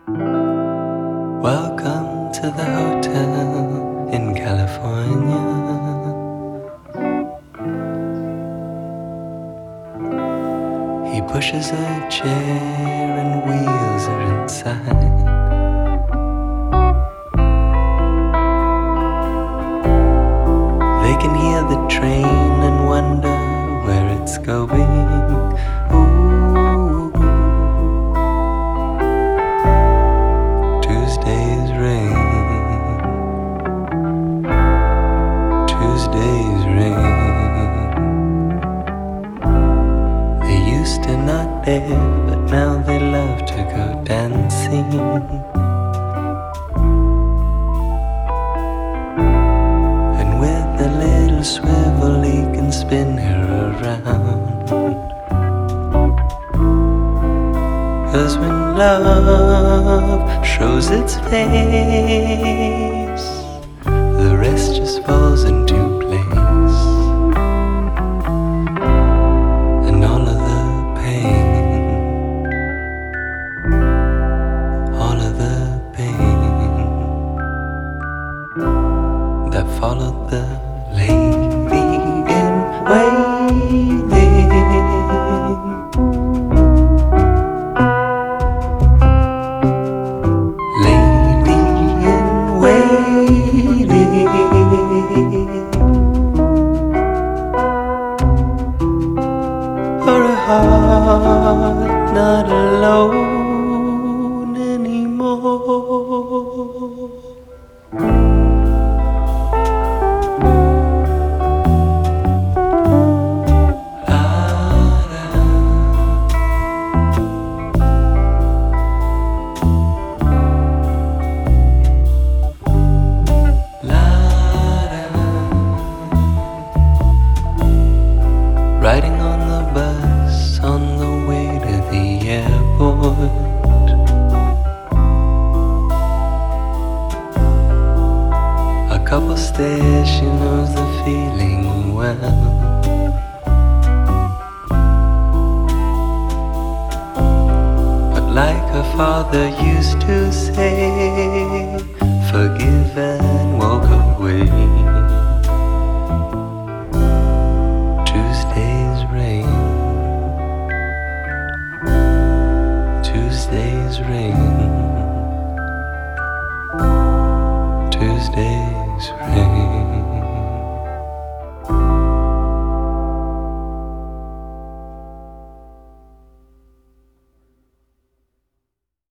Welcome to the hotel in California. He pushes a chair and wheels her inside. They can hear the train and wonder where it's going. Ooh. Tuesday's rain. Tuesday's rain. They used to not dare, but now they love to go dancing. And with a little swivel he can spin her around. 'Cause when love shows its face, the rest just falls into place. And all of the pain, all of the pain that followed the lady in waiting. Lady in waiting. For a heart not alone anymore. Riding on the bus on the way to the airport. A couple stares, she knows the feeling well. But like her father used to say, forgive and walk away. Tuesday's rain. Tuesday's rain. Tuesday's rain.